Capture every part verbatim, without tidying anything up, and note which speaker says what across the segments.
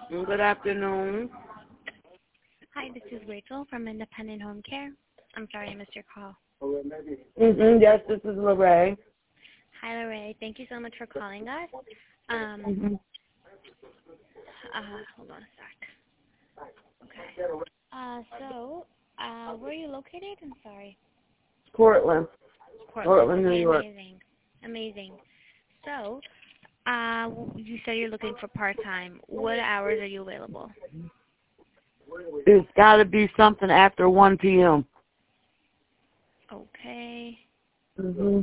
Speaker 1: Good afternoon.
Speaker 2: Hi, this is Rachel from Independent Home Care. I'm sorry I missed your call.
Speaker 1: Mm-hmm. Yes, this is Lorraine.
Speaker 2: Hi, Lorraine. Thank you so much for calling us. Um,
Speaker 1: Mm-hmm.
Speaker 2: uh, hold on a sec. Okay. Uh, so, uh, where are you located? I'm sorry.
Speaker 1: Portland.
Speaker 2: Portland.
Speaker 1: Portland, New
Speaker 2: Okay,
Speaker 1: York.
Speaker 2: amazing. Amazing. So, uh, you said you're looking for part-time. What hours are you available?
Speaker 1: It's got to be something after one p m
Speaker 2: Okay.
Speaker 1: Mm-hmm.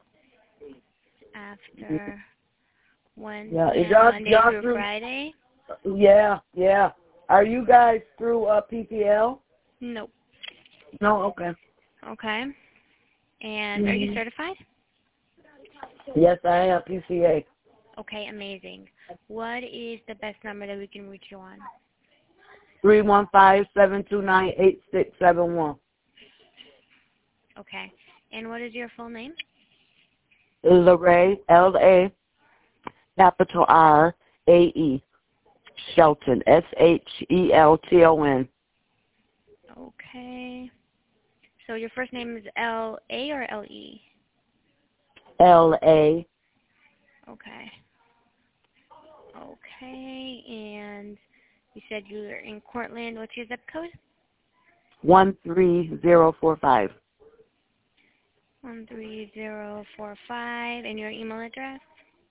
Speaker 2: After one
Speaker 1: Yeah, is
Speaker 2: p m.
Speaker 1: y'all,
Speaker 2: Monday
Speaker 1: y'all
Speaker 2: through
Speaker 1: through?
Speaker 2: Friday?
Speaker 1: Yeah, yeah. Are you guys through uh, P P L?
Speaker 2: Nope.
Speaker 1: No, okay.
Speaker 2: Okay. And are you
Speaker 1: Mm-hmm.
Speaker 2: certified?
Speaker 1: Yes, I am P C A.
Speaker 2: Okay, amazing. What is the best number that we can reach you on?
Speaker 1: Three one five seven two nine eight six seven one.
Speaker 2: Okay. And what is your full name?
Speaker 1: Lorraine, L A capital R A E Shelton, S H E L T O N.
Speaker 2: Okay. So your first name is L A or L E?
Speaker 1: L A.
Speaker 2: Okay. Okay. And you said you're in Cortland. What's your zip code?
Speaker 1: One three zero four five.
Speaker 2: One three zero four five. And your email address?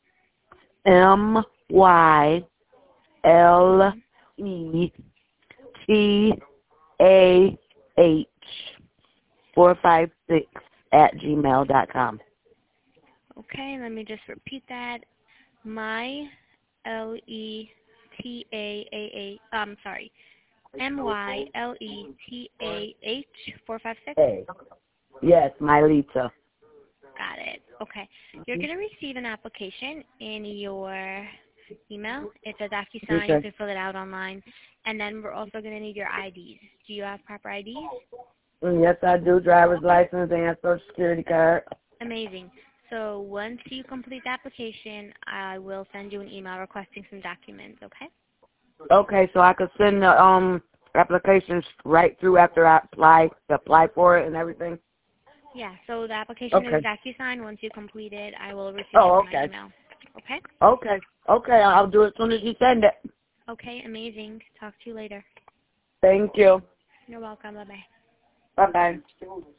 Speaker 1: M Y L
Speaker 2: Mm-hmm.
Speaker 1: E T A H four five six at gmail dot com.
Speaker 2: Okay. Let me just repeat that. My L E T A A A. I'm sorry. M Y L E T A H four five six.
Speaker 1: Hey. Yes, Mylita.
Speaker 2: Got it. Okay. You're going to receive an application in your email. It's a DocuSign. You
Speaker 1: Okay.
Speaker 2: can fill it out online. And then we're also going to need your I Ds. Do you have proper I Ds?
Speaker 1: Mm, yes, I do. Driver's license and social security card.
Speaker 2: Amazing. So once you complete the application, I will send you an email requesting some documents, okay?
Speaker 1: Okay, so I could send the um applications right through after I apply apply for it and everything.
Speaker 2: Yeah, so the application is
Speaker 1: Okay.
Speaker 2: DocuSign. Once you complete it, I will receive it
Speaker 1: Oh,
Speaker 2: in my
Speaker 1: okay.
Speaker 2: email. Okay?
Speaker 1: Okay. Okay, I'll do it as soon as you send it.
Speaker 2: Okay, amazing. Talk to you later.
Speaker 1: Thank you.
Speaker 2: You're welcome. Bye-bye.
Speaker 1: Bye bye.